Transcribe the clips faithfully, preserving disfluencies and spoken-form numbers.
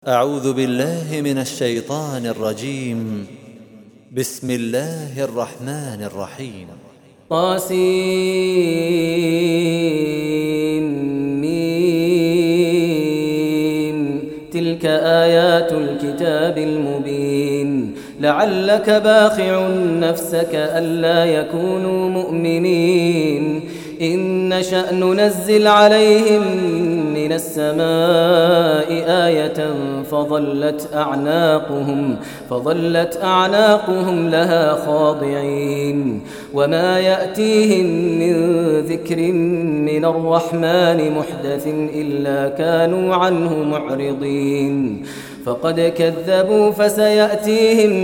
أعوذ بالله من الشيطان الرجيم. بسم الله الرحمن الرحيم. طاسين تلك آيات الكتاب المبين لعلك باخع نفسك ألا يكونوا مؤمنين إن نشأ ننزل عليهم من السماء آية فظلت أعناقهم فظلت أعناقهم لها خاضعين وما يأتيهم من ذكر من الرحمن محدث إلا كانوا عنه معرضين فقد كذبوا فسيأتيهم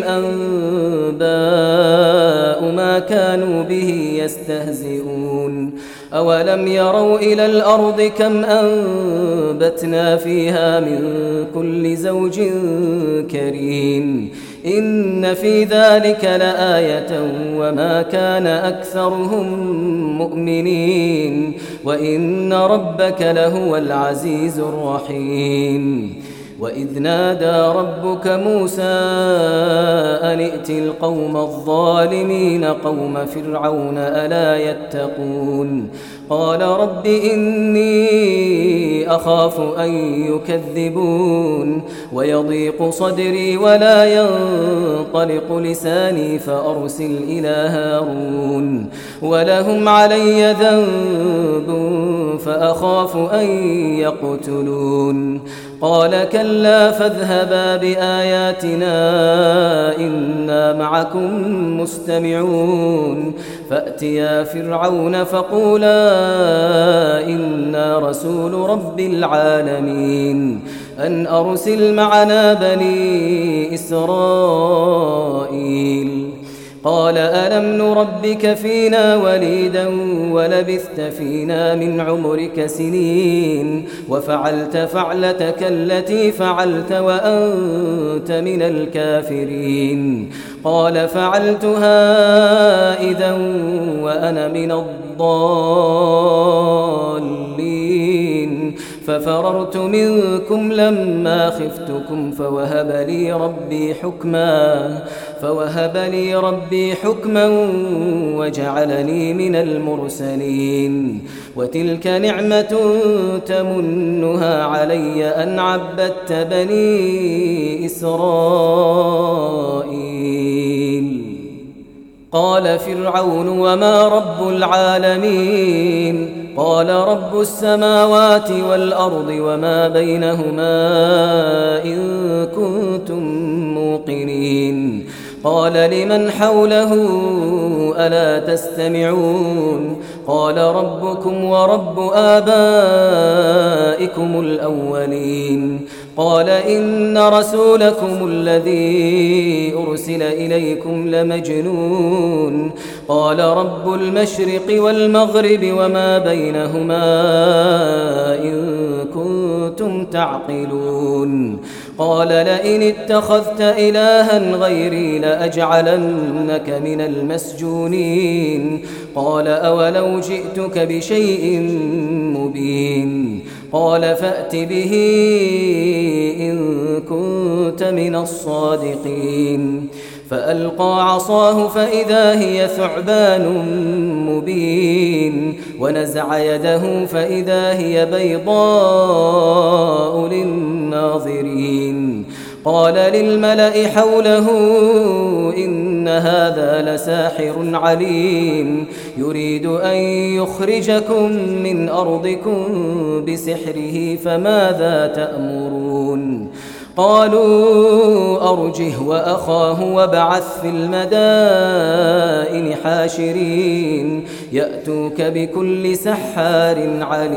أنباء ما كانوا به يستهزئون أولم يروا إلى الأرض كم أنبتنا فيها من كل زوج كريم إن في ذلك لآية وما كان أكثرهم مؤمنين وإن ربك لهو العزيز الرحيم وإذ نادى ربك موسى أن ائت القوم الظالمين قوم فرعون ألا يتقون قال رب إني أخاف أن يكذبون ويضيق صدري ولا ينطلق لساني فأرسل إلى هارون ولهم علي ذنب فأخاف أن يقتلون قال كلا فاذهبا بآياتنا إنا معكم مستمعون فأتيا فرعون فقولا إنا رسول رب العالمين أن أرسل معنا بني إسرائيل قال ألم نربك فينا وليدا ولبثت فينا من عمرك سنين وفعلت فعلتك التي فعلت وأنت من الكافرين قال فعلتها إذا وأنا من الضالين ففررت منكم لما خفتكم فوهب لي ربي حكما فوهب لي ربي حكما وجعلني من المرسلين وتلك نعمة تمنها علي أن عبدت بني إسرائيل قال فرعون وما رب العالمين قال رب السماوات والأرض وما بينهما إن كنتم موقنين قال لمن حوله ألا تستمعون قال ربكم ورب آبائكم الأولين قال إن رسولكم الذي أرسل إليكم لمجنون قال رب المشرق والمغرب وما بينهما إن كنتم تعقلون قال لئن اتخذت إلها غيري لأجعلنك من المسجونين قال أولو جئتك بشيء مبين قال فأت به إن كنت من الصادقين فألقى عصاه فإذا هي ثعبان مبين ونزع يده فإذا هي بيضاء للناظرين قال للملأ حوله إن هذا لساحر عليم يريد أن يخرجكم من أرضكم بسحره فماذا تأمرون قالوا أرجه وأخاه وابعث في المدائن حاشرين يأتوك بكل سحار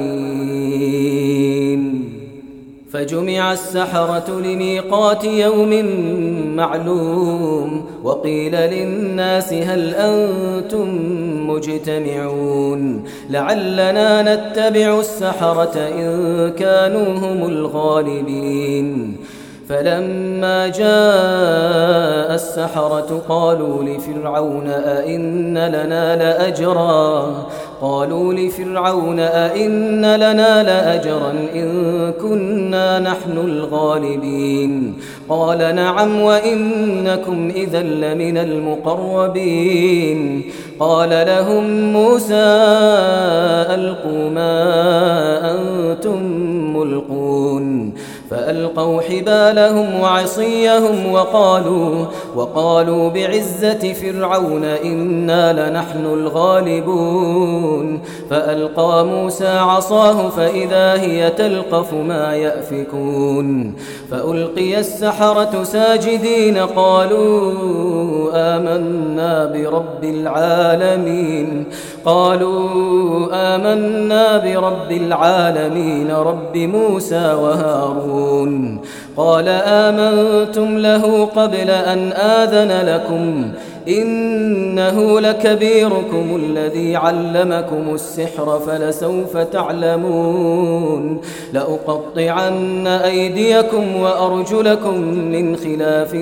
عليم فجمع السحرة لميقات يوم معلوم وقيل للناس هل أنتم مجتمعون لعلنا نتبع السحرة إن كانوا هم الغالبين فلما جاء السحرة قالوا لفرعون أئن لنا لأجرا قالوا لفرعون أئن لنا لأجرا إن كنا نحن الغالبين قال نعم وإنكم إذا لمن المقربين قال لهم موسى ألقوا ما أنتم ملقون فألقوا حبالهم وعصيهم وقالوا, وقالوا بعزة فرعون إنا لنحن الغالبون فألقى موسى عصاه فإذا هي تلقف ما يأفكون فألقي السحرة ساجدين قالوا آمنا برب العالمين قالوا آمنا برب العالمين رب موسى وهارون قال آمنتم له قبل أن آذن لكم إنه لكبيركم الذي علمكم السحر فلسوف تعلمون لأقطعن أيديكم وأرجلكم من خلاف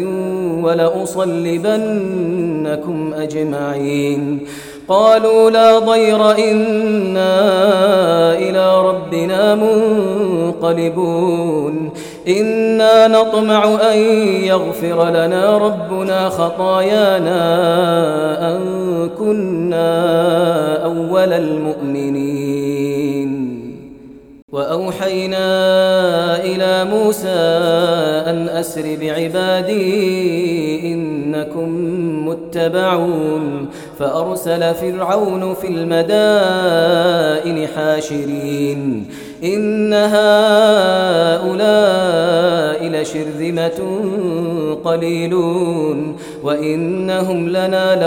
ولأصلبنكم أجمعين قالوا لا ضير إنا إلى ربنا منقلبون إنا نطمع أن يغفر لنا ربنا خطايانا أن كنا أول المؤمنين وأوحينا إلى موسى أن أسر بعبادي إنكم متبعون فأرسل فرعون في المدائن حاشرين إن هؤلاء لشرذمة قليلون وإنهم لنا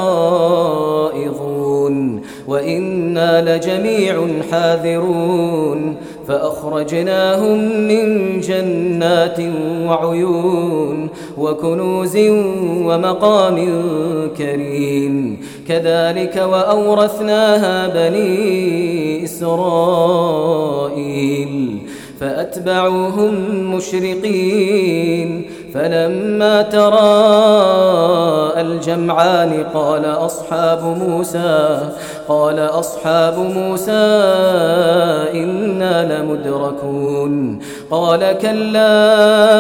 لغائظون وإنا لجميع حاذرون فأخرجناهم من جنات وعيون وكنوز ومقام كريم كذلك وأورثناها بني إسرائيل فأتبعوهم مشرقين فلما تراءى الجمعان قال أصحاب موسى قال أصحاب موسى إنا لمدركون قال كلا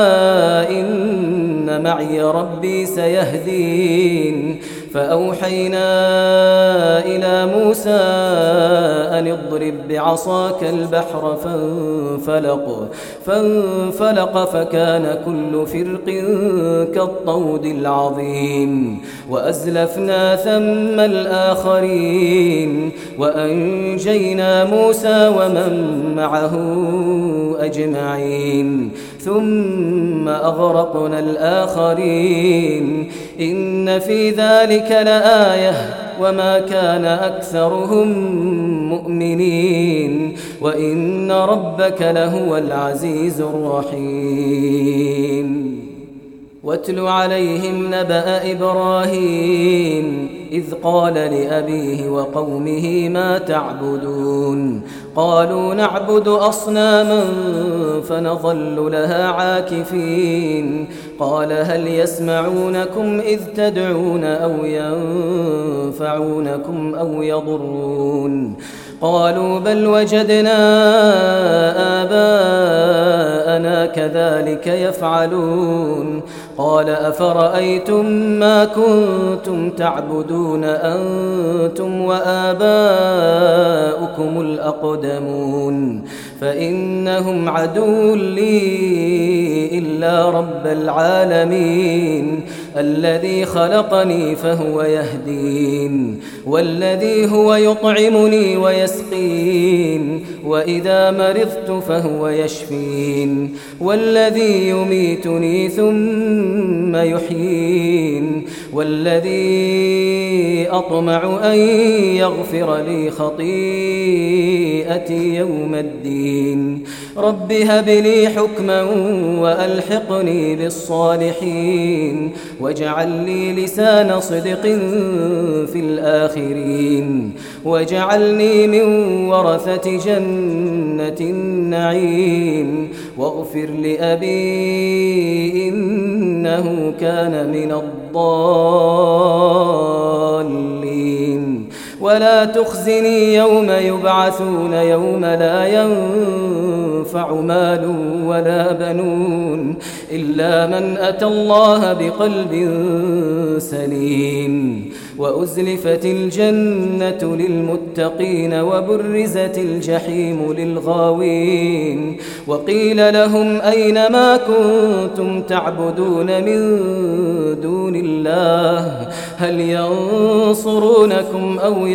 إن معي ربي سيهدين فأوحينا إلى موسى أن اضرب بعصاك البحر فانفلق فانفلق فكان كل فرق كالطود العظيم وأزلفنا ثم الآخرين وأنجينا موسى ومن معه أجمعين ثم أغرقنا الآخرين إن في ذلك لآية وما كان أكثرهم مؤمنين وإن ربك لهو العزيز الرحيم واتل عليهم نبأ إبراهيم إذ قال لأبيه وقومه ما تعبدون قالوا نعبد أصناما فنظل لها عاكفين قال هل يسمعونكم إذ تدعون أو ينفعونكم أو يضرون قالوا بل وجدنا آباءنا كذلك يفعلون قال أفرأيتم ما كنتم تعبدون أنتم وآباؤكم الأقدمون فإنهم عدو لي إلا رب العالمين الذي خلقني فهو يهدين والذي هو يطعمني ويسقين وإذا مرضت فهو يشفين والذي يميتني ثم يحيين والذي أطمع أن يغفر لي خطيئتي يوم الدين رب هب لي حكما وألحقني بالصالحين واجعل لي لسان صدق في الآخرين واجعلني من ورثة جنة النعيم واغفر لأبي إنه كان من الضالين ولا تخزني يوم يبعثون يوم لا ينفع مال ولا بنون إلا من أتى الله بقلب سليم وأزلفت الجنة للمتقين وبرزت الجحيم للغاوين وقيل لهم أين ما كنتم تعبدون من دون الله هل ينصرونكم أو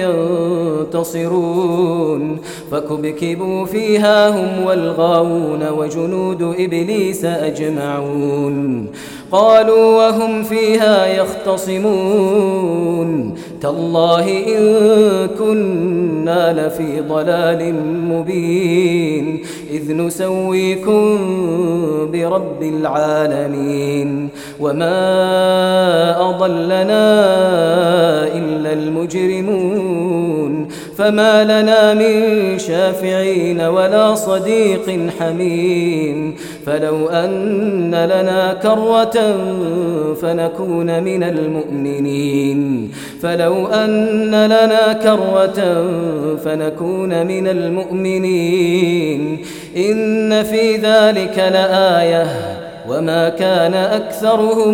ينتصرون فكبكبوا فيها هم والغاوون وجنود إبليس أجمعون قالوا وهم فيها يختصمون تالله إن كنا لفي ضلال مبين إذ نسويكم برب العالمين وما أضلنا إلا المجرمون فما لنا من شافعين ولا صديق حميم فلو أن لنا كرة فنكون من المؤمنين فلو أن لنا كرة فنكون من المؤمنين إن في ذلك لآية وما كان أكثرهم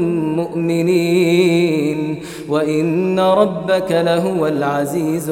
مؤمنين وإن ربك لهو العزيز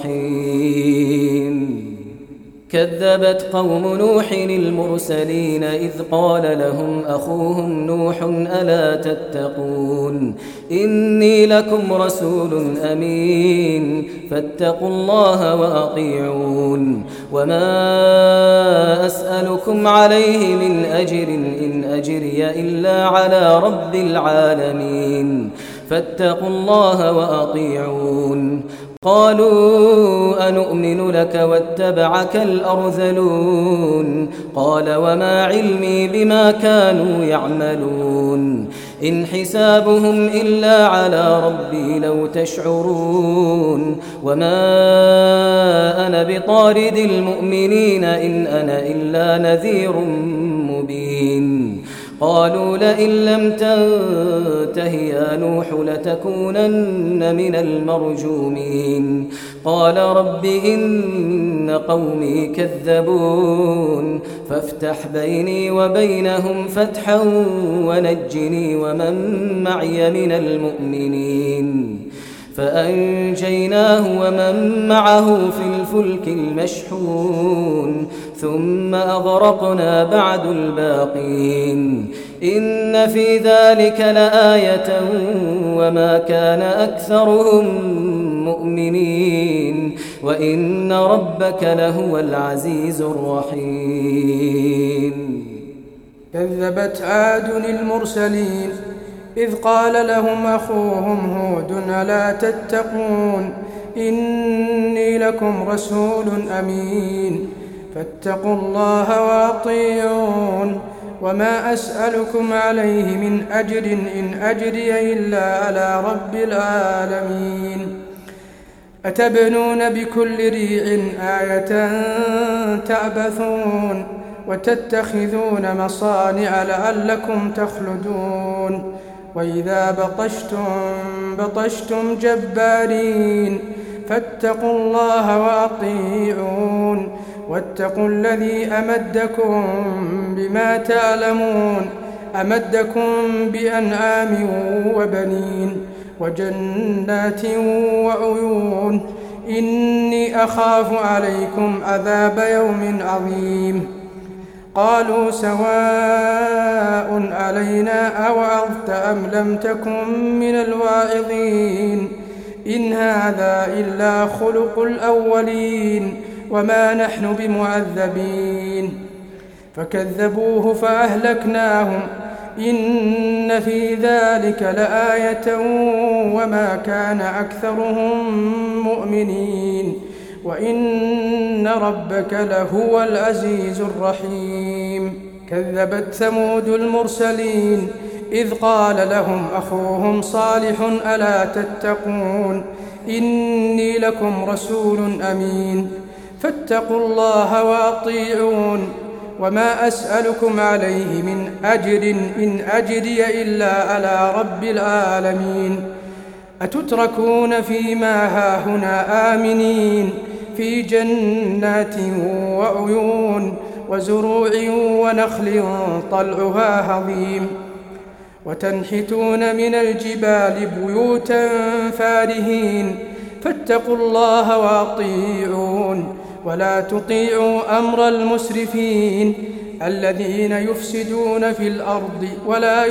الرحيم كذبت قوم نوح المرسلين إذ قال لهم أخوهم نوح ألا تتقون إني لكم رسول أمين فاتقوا الله وأطيعون وما أسألكم عليه من أجر إن أجري إلا على رب العالمين فاتقوا الله وأطيعون قالوا أنؤمن لك واتبعك الأرذلون قال وما علمي بما كانوا يعملون إن حسابهم إلا على ربي لو تشعرون وما أنا بطارد المؤمنين إن أنا إلا نذير مبين قالوا لئن لم تنته يا نوح لتكونن من المرجومين قال رب إن قومي كذبون فافتح بيني وبينهم فتحا ونجني ومن معي من المؤمنين فأنجيناه ومن معه في الفلك المشحون ثم أغرقنا بعد الباقين إن في ذلك لآية وما كان أكثرهم مؤمنين وإن ربك لهو العزيز الرحيم كذبت عاد المرسلين إذ قال لهم أخوهم هود ألا تتقون إني لكم رسول أمين فاتقوا الله وأطيعون وما أسألكم عليه من أجر إن أجري إلا على رب العالمين أتبنون بكل ريع آية تعبثون وتتخذون مصانع لعلكم تخلدون وإذا بطشتم بطشتم جبارين فاتقوا الله وأطيعون واتقوا الذي أمدكم بما تعلمون أمدكم بأنعام وبنين وجنات وعيون إني أخاف عليكم عذاب يوم عظيم قالوا سواء علينا أوعظت أم لم تكن من الواعظين إن هذا إلا خلق الأولين وما نحن بمعذبين فكذبوه فأهلكناهم إن في ذلك لآية وما كان أكثرهم مؤمنين وإن ربك لهو العزيز الرحيم كذبت ثمود المرسلين إذ قال لهم أخوهم صالح ألا تتقون إني لكم رسول أمين فاتقوا الله وأطيعون وما أسألكم عليه من أجر إن أجري إلا على رب العالمين أتتركون فيما هاهنا آمنين في جنات وعيون وزروع ونخل طلعها هضيم وتنحتون من الجبال بيوتا فارهين فاتقوا الله وأطيعون ولا تطيعوا أمر المسرفين الذين يفسدون في الأرض ولا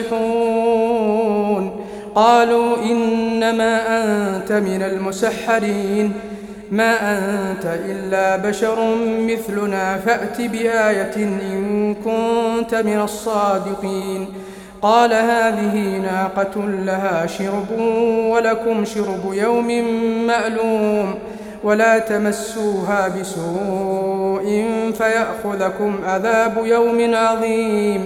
يصلحون قالوا إنما أنت من المسحرين ما أنت إلا بشر مثلنا فأت بآية إن كنت من الصادقين قال هذه ناقة لها شرب ولكم شرب يوم معلوم ولا تمسوها بسوء فيأخذكم عذاب يوم عظيم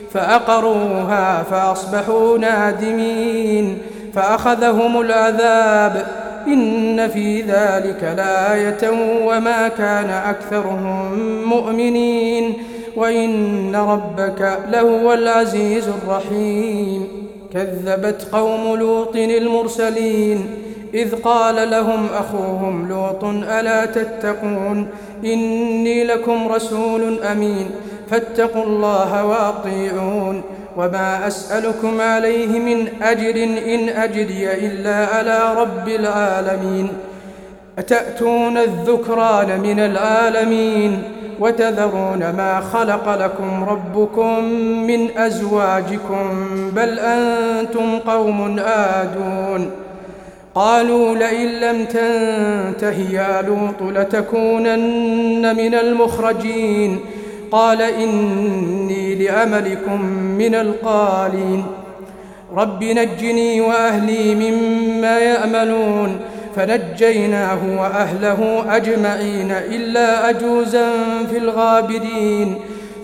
فأقروها فأصبحوا نادمين فأخذهم العذاب إن في ذلك لآية وما كان أكثرهم مؤمنين وإن ربك لهو العزيز الرحيم كذبت قوم لوط المرسلين إذ قال لهم أخوهم لوط ألا تتقون إني لكم رسول أمين فاتقوا الله وأطيعون وما أسألكم عليه من أجر إن أجري إلا على رب العالمين أتأتون الذكران من العالمين وتذرون ما خلق لكم ربكم من أزواجكم بل أنتم قوم عادون قالوا لئن لم تنته يا لوط لتكونن من المخرجين قال إني لعملكم من القالين رب نجني وأهلي مما يأملون فنجيناه وأهله أجمعين إلا أجوزا في الغابرين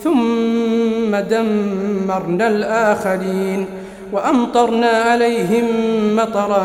ثم دمرنا الآخرين وأمطرنا عليهم مطرا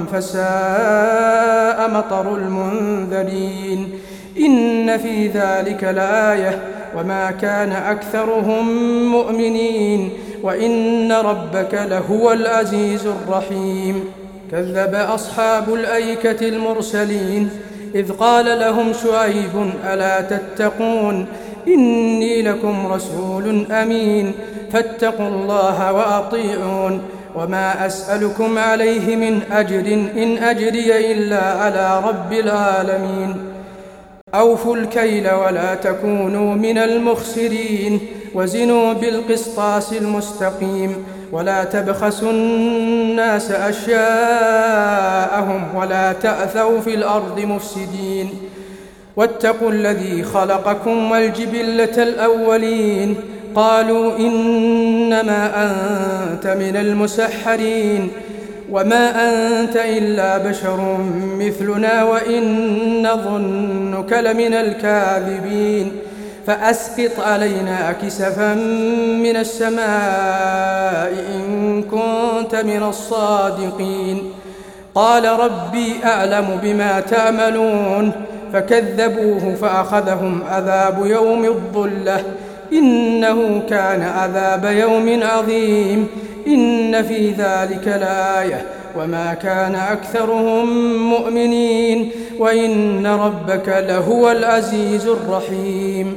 فساء مطر المنذرين إن في ذلك لآية وما كان أكثرهم مؤمنين وإن ربك لهو العزيز الرحيم كذب أصحاب الأيكة المرسلين إذ قال لهم شعيب ألا تتقون إني لكم رسول أمين فاتقوا الله وأطيعون وما أسألكم عليه من أجر إن أجري إلا على رب العالمين أوفوا الكيل ولا تكونوا من المخسرين وزنوا بالقسطاس المستقيم ولا تبخسوا الناس أشياءهم ولا تأثوا في الأرض مفسدين واتقوا الذي خلقكم والجبلة الأولين قالوا إنما أنت من المسحرين وما أنت إلا بشر مثلنا وإن نظنك لمن الكاذبين فأسقط علينا كسفا من السماء إن كنت من الصادقين قال ربي أعلم بما تعملون فكذبوه فأخذهم عذاب يوم الظلة إنه كان عذاب يوم عظيم إن في ذلك لآية وما كان أكثرهم مؤمنين وإن ربك لهو العزيز الرحيم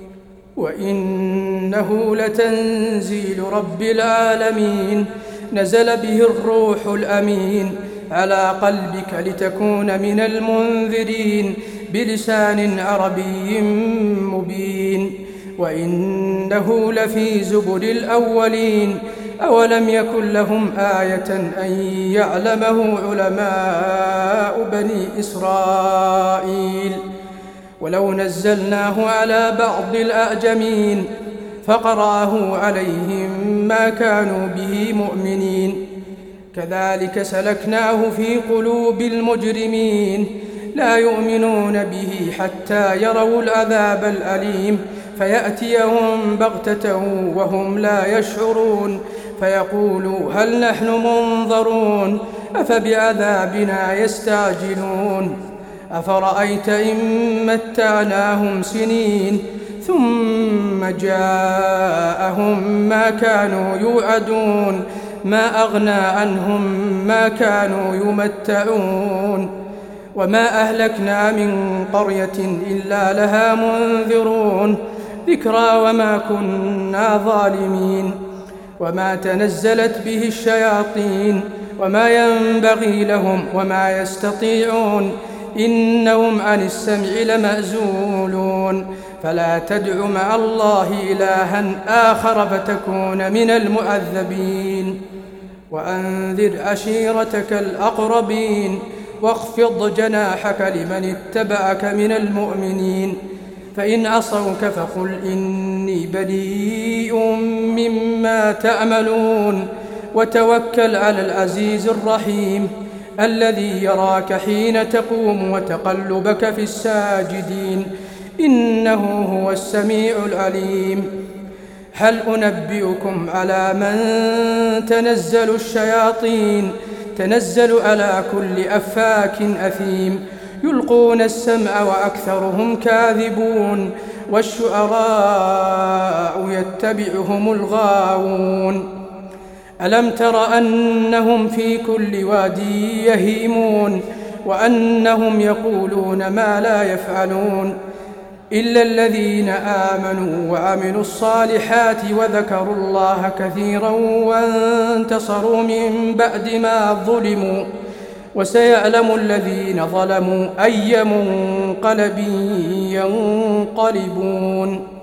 وإنه لتنزيل رب العالمين نزل به الروح الأمين على قلبك لتكون من المنذرين بلسان عربي مبين وإنه لفي زبر الأولين أولم يكن لهم آية أن يعلمه علماء بني إسرائيل ولو نزلناه على بعض الأعجمين فقرأه عليهم ما كانوا به مؤمنين كذلك سلكناه في قلوب المجرمين لا يؤمنون به حتى يروا العذاب الأليم فيأتيهم بغتة وهم لا يشعرون فيقولوا هل نحن منظرون أفبعذابنا يستعجلون أفرأيت إن متعناهم سنين ثم جاءهم ما كانوا يوعدون ما أغنى عنهم ما كانوا يمتعون وما أهلكنا من قرية إلا لها منذرون ذكرى وما كنا ظالمين وما تنزلت به الشياطين وما ينبغي لهم وما يستطيعون إنهم عن السمع لمأزولون فلا تدع مع الله إلها آخر فتكون من المعذبين وأنذر عشيرتك الأقربين واخفض جناحك لمن اتبعك من المؤمنين فإن عصوك فقل إني بريء مما تعملون وتوكل على العزيز الرحيم الذي يراك حين تقوم وتقلبك في الساجدين إنه هو السميع العليم هل أنبئكم على من تنزل الشياطين تنزل على كل أفاك أثيم يلقون السمع وأكثرهم كاذبون والشعراء يتبعهم الغاوون ألم تر أنهم في كل وادي يهيمون وأنهم يقولون ما لا يفعلون إلا الذين آمنوا وعملوا الصالحات وذكروا الله كثيرا وانتصروا من بعد ما ظلموا وسيعلم الذين ظلموا أي منقلب ينقلبون